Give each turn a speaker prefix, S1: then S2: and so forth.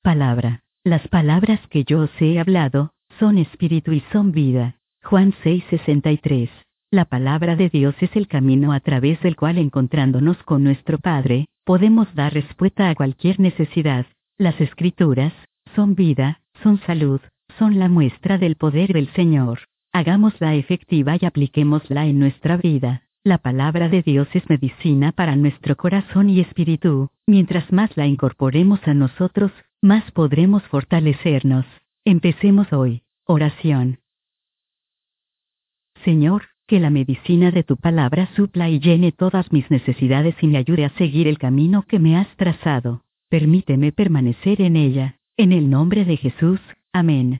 S1: palabra. Las palabras que yo os he hablado, son espíritu y son vida. Juan 6:63. La palabra de Dios es el camino a través del cual, encontrándonos con nuestro Padre, podemos dar respuesta a cualquier necesidad. Las Escrituras son vida, son salud, son la muestra del poder del Señor. Hagámosla efectiva y apliquémosla en nuestra vida. La palabra de Dios es medicina para nuestro corazón y espíritu. Mientras más la incorporemos a nosotros, más podremos fortalecernos. Empecemos hoy. Oración. Señor, que la medicina de tu palabra supla y llene todas mis necesidades y me ayude a seguir el camino que me has trazado. Permíteme permanecer en ella. En el nombre de Jesús. Amén.